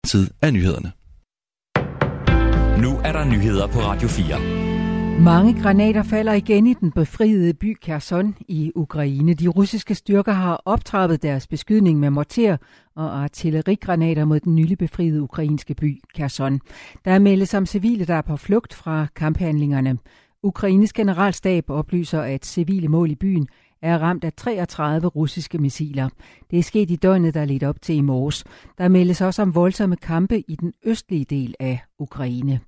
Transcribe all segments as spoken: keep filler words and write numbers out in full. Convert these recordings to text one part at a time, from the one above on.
Tid af nyhederne. Nu er der nyheder på Radio fire. Mange granater falder igen i den befriede by Kherson i Ukraine. De russiske styrker har optrappet deres beskydning med morter og artillerigranater mod den nylig befriede ukrainske by Kherson. Der meldes om civile, der er på flugt fra kamphandlingerne. Ukraines generalstab oplyser, at civile mål i byen er ramt af treogtredive russiske missiler. Det er sket i døgnet, der er ledt op til i morges. Der meldes også om voldsomme kampe i den østlige del af Ukraine.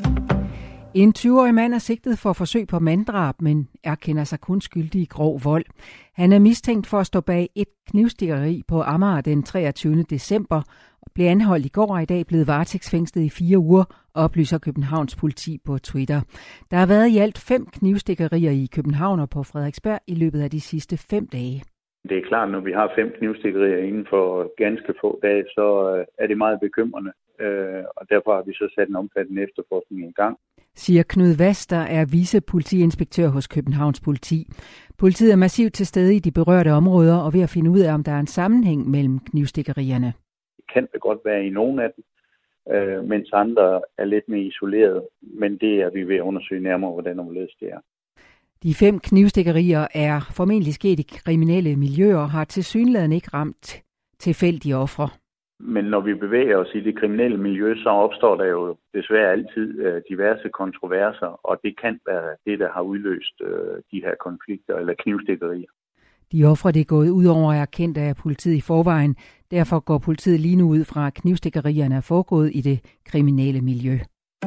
En tyve-årig mand er sigtet for forsøg på manddrab, men erkender sig kun skyldig i grov vold. Han er mistænkt for at stå bag et knivstikkeri på Amager den treogtyvende december og blev anholdt i går og i dag blevet varetægtsfængslet i fire uger, oplyser Københavns politi på Twitter. Der har været i alt fem knivstikkerier i København og på Frederiksberg i løbet af de sidste fem dage. Det er klart, når vi har fem knivstikkerier inden for ganske få dage, så er det meget bekymrende, og derfor har vi så sat en omfattende efterforskning i gang. Siger Knud Vast, der er vicepolitiinspektør hos Københavns politi. Politiet er massivt til stede i de berørte områder og ved at finde ud af, om der er en sammenhæng mellem knivstikkerierne. Det kan det godt være i nogle af dem, øh, mens andre er lidt mere isoleret, men det er vi ved at undersøge nærmere, hvordan omledes det er. De fem knivstikkerier er formentlig sket i kriminelle miljøer og har tilsyneladende ikke ramt tilfældige ofre. Men når vi bevæger os i det kriminelle miljø, så opstår der jo desværre altid diverse kontroverser, og det kan være det, der har udløst de her konflikter eller knivstikkerier. De ofre, det er gået ud over, er kendt af politiet i forvejen. Derfor går politiet lige nu ud fra, at knivstikkerierne er foregået i det kriminelle miljø.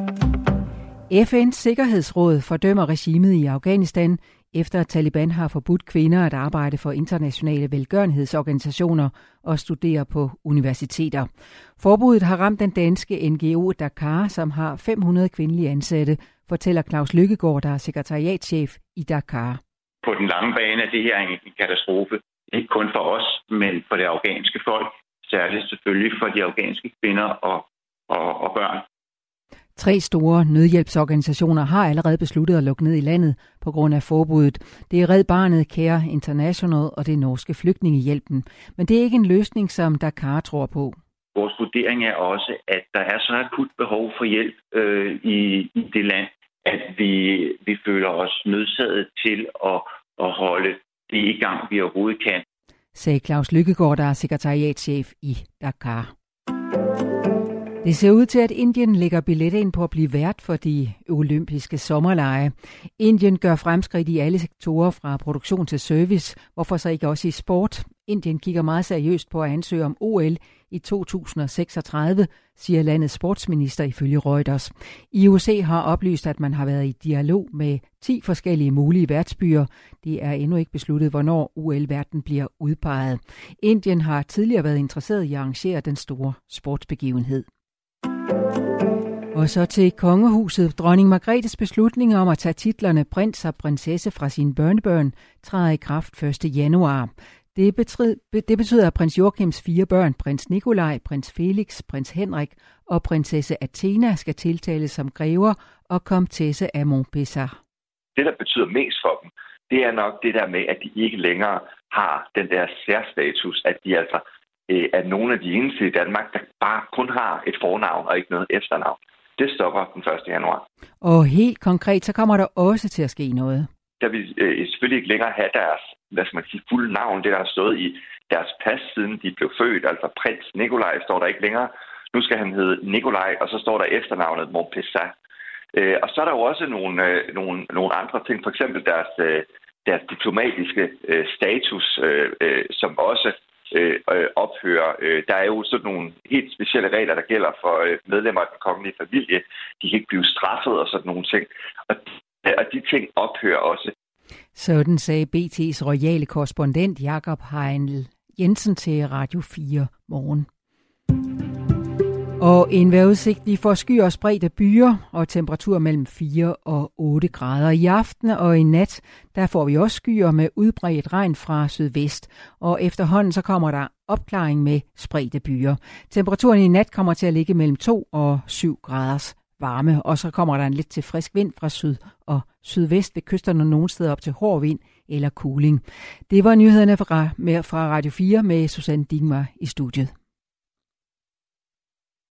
F N's Sikkerhedsråd fordømmer regimet i Afghanistan, efter at Taliban har forbudt kvinder at arbejde for internationale velgørenhedsorganisationer og studere på universiteter. Forbuddet har ramt den danske N G O Dakar, som har fem hundrede kvindelige ansatte, fortæller Claus Lykkegaard, der er sekretariatschef i Dakar. På den lange bane er det her en katastrofe. Ikke kun for os, men for det afghanske folk. Særligt selvfølgelig for de afghanske kvinder og, og, og børn. Tre store nødhjælpsorganisationer har allerede besluttet at lukke ned i landet på grund af forbuddet. Det er Red Barnet, Care International og det norske Flygtningehjælpen. Men det er ikke en løsning, som Dakar tror på. Vores vurdering er også, at der er så akut behov for hjælp øh, i, i det land, at vi, vi føler os nødsaget til at, at holde det i gang, vi overhovedet kan. Sagde Claus Lykkegaard, der er sekretariatschef i Dakar. Det ser ud til, at Indien lægger billetter ind på at blive vært for de olympiske sommerlege. Indien gør fremskridt i alle sektorer fra produktion til service, hvorfor så ikke også i sport. Indien kigger meget seriøst på at ansøge om O L i to tusind seksogtredive, siger landets sportsminister ifølge Reuters. I O C har oplyst, at man har været i dialog med ti forskellige mulige værtsbyer. Det er endnu ikke besluttet, hvornår O L-værten bliver udpeget. Indien har tidligere været interesseret i at arrangere den store sportsbegivenhed. Og så til kongehuset. Dronning Margrethes beslutning om at tage titlerne prins og prinsesse fra sine børnebørn træder i kraft første januar. Det betyder, det betyder, at prins Joachims fire børn, prins Nikolaj, prins Felix, prins Henrik og prinsesse Athena, skal tiltales som grever og komtesse af Montpezat. Det, der betyder mest for dem, det er nok det der med, at de ikke længere har den der særstatus, at de altså øh, er nogle af de eneste i Danmark, der bare kun har et fornavn og ikke noget efternavn. Det stopper den første januar. Og helt konkret, så kommer der også til at ske noget. Der vil øh, selvfølgelig ikke længere have deres, hvad skal man sige, fulde navn, det der har stået i deres pas, siden de blev født. Altså prins Nikolaj står der ikke længere. Nu skal han hedde Nikolaj, og så står der efternavnet Montpezat. Øh, og så er der jo også nogle, øh, nogle, nogle andre ting, for eksempel deres, øh, deres diplomatiske øh, status, øh, øh, som også øh, øh, ophører. Øh, der er jo sådan nogle helt specielle regler, der gælder for øh, medlemmer af den kongelige familie. De kan ikke blive straffet og sådan nogle ting. Og Og de ting ophører også. Sådan sagde B T's royale korrespondent Jakob Heinl Jensen til Radio fire morgen. Og en vejrudsigt, vi får skyer og spredte byer og temperatur mellem fire og otte grader. I aften og i nat, der får vi også skyer med udbredt regn fra sydvest. Og efterhånden så kommer der opklaring med spredte byer. Temperaturen i nat kommer til at ligge mellem to og syv graders varme, og så kommer der en lidt til frisk vind fra syd og sydvest ved kysterne, nogle steder op til hård vind eller kuling. Det var nyhederne fra, fra Radio fire med Susanne Digmar i studiet.